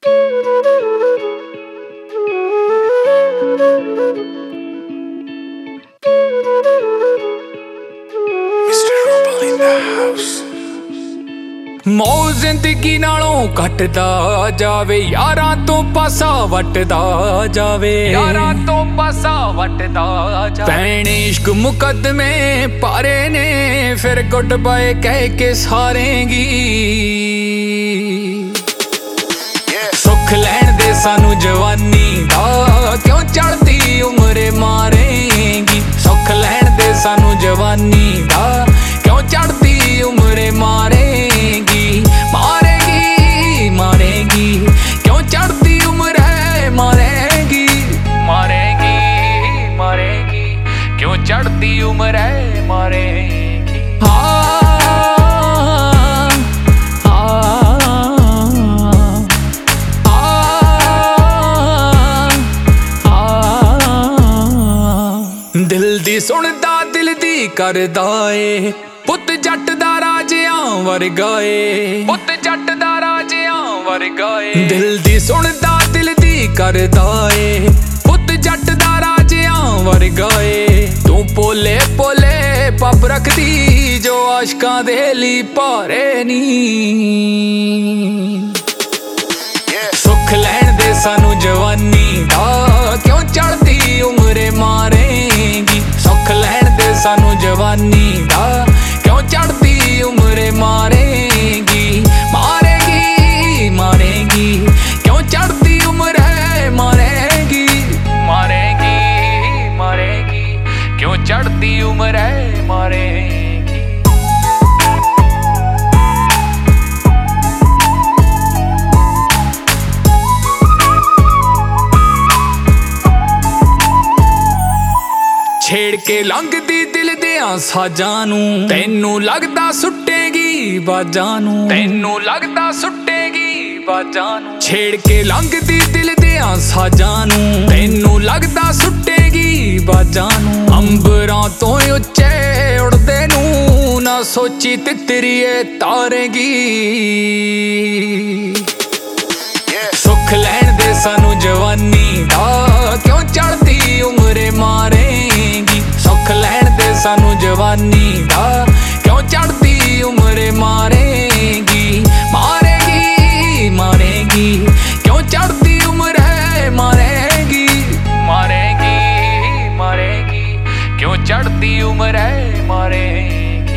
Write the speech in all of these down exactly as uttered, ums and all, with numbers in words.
ਮੌ ਜ਼ਿੰਦਗੀ ਨਾਲੋਂ ਘਟਦਾ ਜਾਵੇ, ਯਾਰਾਂ ਤੋਂ ਪਾਸਾ ਵਟਦਾ ਜਾਵੇ, ਯਾਰਾਂ ਤੋਂ ਪਾਸਾ ਵਟਦਾ ਜਾਵੇ। ਭੈਣ ਇਸ਼ਕ ਮੁਕੱਦਮੇ ਪਾਰੇ ਨੇ, ਫਿਰ ਗੁੱਡ ਬਾਏ ਕਹਿ ਕੇ ਸਾਰੇਂਗੀ। ਸੁੱਖ ਲੈਣ ਦੇ ਸਾਨੂੰ ਜਵਾਨੀ ਦਾ, ਕਿਉਂ ਚੜ੍ਹਦੀ ਉਮਰੇ ਮਾਰੇਂਗੀ। ਸੁੱਖ ਲੈਣ ਦੇ ਸਾਨੂੰ ਜਵਾਨੀ ਦਾ, ਕਿਉਂ ਚੜ੍ਹਦੀ ਉਮਰੇ ਮਾਰੇਂਗੀ। ਮਾਰੇਗੀ ਮਾਰੇਗੀ ਕਿਉਂ ਚੜ੍ਹਦੀ ਉਮਰ ਹੈ, ਮਾਰੇਗੀ ਮਾਰੇਗੀ ਮਾਰੇਗੀ ਕਿਉਂ ਚੜ੍ਹਦੀ ਉਮਰ ਹੈ, ਮਾਰੇਗੀ। ਹਾਂ ਦਿਲ ਦੀ ਸੁਣਦਾ ਦਿਲ ਦੀ ਕਰਦਾ ਏ, ਪੁੱਤ ਜੱਟ ਦਾ ਰਾਜਿਆਂ ਵਰਗਾ ਏ, ਪੁੱਤ ਜੱਟ ਦਾ ਰਾਜਿਆਂ ਵਰਗਾ ਏ। ਦਿਲ ਦੀ ਸੁਣਦਾ ਦਿਲ ਦੀ ਕਰਦਾ ਏ, ਪੁੱਤ ਜੱਟ ਦਾ ਰਾਜਿਆਂ ਵਰਗਾ ਏ। ਤੂੰ ਪੋਲੇ ਪੋਲੇ ਪੱਬ ਰੱਖਦੀ, ਜੋ ਆਸ਼ਕਾਂ ਦੇ ਲਈ ਭਾਰੇ ਨੀ। ਸੁੱਖ ਲੈਣ ਦੇ ਸਾਨੂੰ ਜਵਾਨੀ ਦਾ, ਕਿਉਂ ਚੜ੍ਹਦੀ ਉਮਰੇ ਮਾਰੇਂਗੀ। ਸੁੱਖ ਲੈਣ ਦੇ ਸਾਨੂੰ ਜਵਾਨੀ ਦਾ, ਕਿਉਂ ਚੜ੍ਹਦੀ ਉਮਰੇ ਮਾਰੇਂਗੀ। ਮਾਰੇਗੀ ਮਾਰੇਗੀ ਕਿਉਂ ਚੜ੍ਹਦੀ ਉਮਰ ਹੈ, ਮਾਰੇਗੀ ਮਾਰੇਗੀ ਮਾਰੇਗੀ ਕਿਉਂ ਚੜ੍ਹਦੀ ਉਮਰ ਹੈ, ਮਾਰੇਗੀ। ਛੇੜ ਕੇ ਲੰਘਦੀ ਦਿਲ ਦਿਆਂ ਸਾਜਾਂ ਨੂੰ, ਤੈਨੂੰ ਲੱਗਦਾ ਸੁੱਟੇਗੀ ਬਾਜਾਂ ਨੂੰ, ਤੈਨੂੰ ਲੱਗਦਾ ਸੁੱਟੇਗੀ ਬਾਜਾਂ ਨੂੰ। ਛੇੜ ਕੇ ਲੰਘਦੀ ਦਿਲ ਦਿਆਂ ਸਾਜਾਂ ਨੂੰ, ਤੈਨੂੰ ਲੱਗਦਾ ਸੁੱਟੇਗੀ ਬਾਜਾਂ ਨੂੰ। ਅੰਬਰਾਂ ਤੋਂ ਉੱਚੇ ਉੜਦੇ ਨੂੰ, ਨਾ ਸੋਚੀ ਤਿੱਤਰੀਏ ਤਾਰੇਗੀ। ਸੁੱਖ ਲੈਣ ਦੇ ਸਾਨੂੰ ਜਵਾਨੀ ਦਾ, ਕਿਉਂ ਚੜ੍ਹਦੀ ਉਮਰੇ ਮਾਰੇਂਗੀ। ਸੁੱਖ ਲੈਣ ਦੇ ਸਾਨੂੰ ਜਵਾਨੀ ਦਾ, ਕਿਉਂ ਚੜ੍ਹਦੀ ਉਮਰੇ ਮਾਰੇਂਗੀ। ਮਾਰੇਗੀ ਮਾਰੇਗੀ ਕਿਉਂ ਚੜ੍ਹਦੀ ਉਮਰ ਹੈ, ਮਾਰੇਗੀ ਮਾਰੇਗੀ ਮਾਰੇਗੀ ਕਿਉਂ ਚੜ੍ਹਦੀ ਉਮਰ ਹੈ, ਮਾਰੇਗੀ।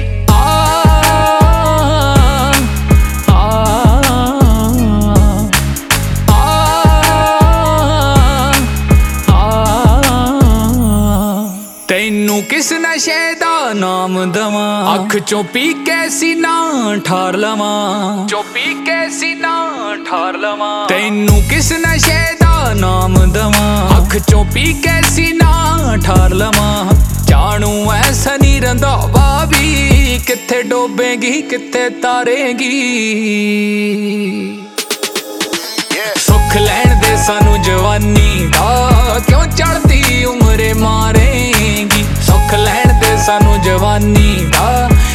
ਤੈਨੂੰ ਕਿਸ ਨਸ਼ੇ ਦਾ ਨਾਮ ਦਵਾਂ, ਅੱਖ ਚੋਂ ਪੀ ਕੇ ਸੀਨਾ ਠਾਰ ਲਵਾਂ, ਚੋਂ ਪੀ ਕੇ ਸੀਨਾ ਠਾਰ ਲਵਾਂ। ਤੈਨੂੰ ਕਿਸ ਨਸ਼ੇ ਦਾ ਨਾਮ ਦਵਾਂ, ਅੱਖ ਚੋਂ ਪੀ ਕੇ ਸੀਨਾ ਠਾਰ ਲਵਾਂ। ਜਾਣੂ ਐਸਾ ਨੀ ਰੰਧਾਵਾ ਵੀ, ਕਿੱਥੇ ਡੋਬੇਗੀ ਕਿੱਥੇ ਤਾਰੇਗੀ। ਸੁੱਖ ਲੈਣ ਦੇ ਸਾਨੂੰ ਜਵਾਨੀ ਦਾ, ਕਿਉਂ ਚੜ੍ਹਦੀ ਉਮਰੇ ਮਾਰੇਂਗੀ। ਸੁੱਖ ਲੈਣ ਦੇ ਸਾਨੂੰ ਜਵਾਨੀ ਦਾ,